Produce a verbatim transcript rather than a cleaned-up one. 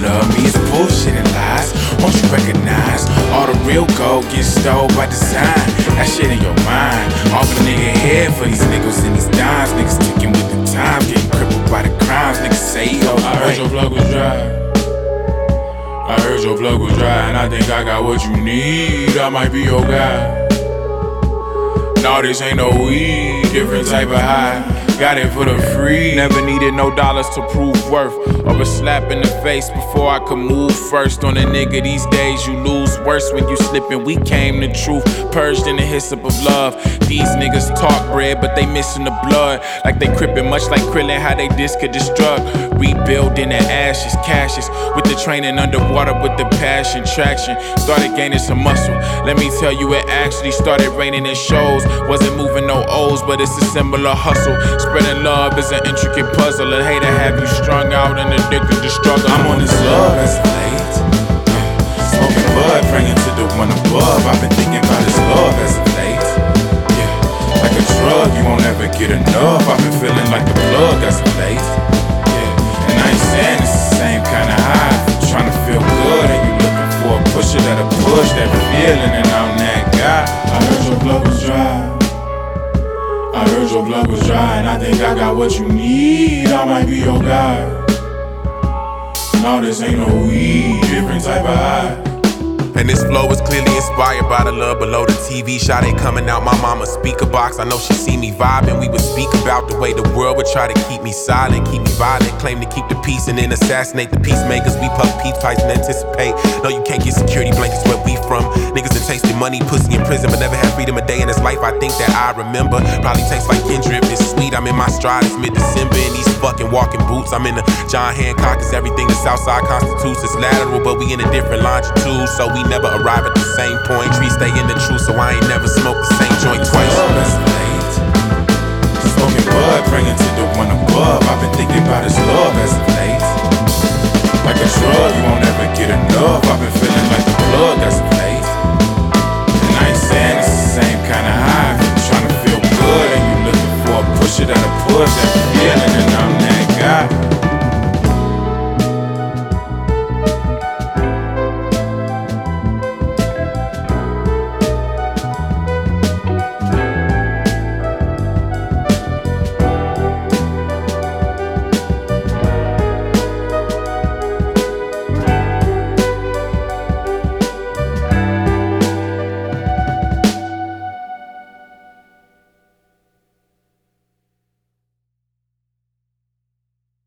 love me is bullshit and lies. Won't you recognize all the real gold gets stole by design? That shit in your mind. Off a nigga head for these niggas and these dimes. Niggas ticking with the time, getting crippled by the crimes. Niggas say he goes. I heard your plug was dry. I heard your plug was dry, and I think I got what you need. I might be your guy. No, this ain't no weed, different type of high. Got it for the free. Never needed no dollars to prove worth, or a slap in the face before I could move first. On a nigga these days, you lose worse when you slippin'. We came the truth, purged in the hyssop of love. These niggas talk bread, but they missin' the blood. Like they crippin', much like Krillin, how they disc a this drug. Rebuilding the ashes, cashes, with the training underwater with the passion, traction. Started gaining some muscle. Let me tell you, it actually started raining in shows. Wasn't moving no O's, but it's a similar hustle. Spreading love is an intricate puzzle. I hate to have you strung out and addicted to struggle. I'm on this love as of late. Yeah. Smoking bud, praying to the one above. I've been thinking about this love as of late. Yeah. Like a drug, you won't ever get enough. I've been feeling like the plug as of late. Yeah. And I ain't saying it's the same kind of high. If you're trying to feel good and you looking for a pusher that'll push that feeling, and I'm that guy. I heard your blood was dry. I heard your blood was dry, and I think I got what you need. I might be your guy. No, this ain't no weed, different type of high. And this flow is clearly inspired by the love below the T V shot. Ain't coming out my mama's speaker box. I know she see me vibing. We would speak about the way the world would try to keep me silent, keep me violent, claim to keep the peace and then assassinate the peacemakers. We puff peace pipes and anticipate. No, you can't get security blankets where we from. Niggas that tasted money, pussy in prison, but never had freedom a day in his life. I think that I remember. Probably tastes like Kendrick. It's sweet. I'm in my stride. It's mid-December in these fucking walking boots. I'm in the John Hancock. It's everything the Southside constitutes. It's lateral, but we in a different longitude, so we never arrive at the same point. Trees stay in the truth, so I ain't never smoked the same joint twice. Love as late. Smoking bud, praying to the one above.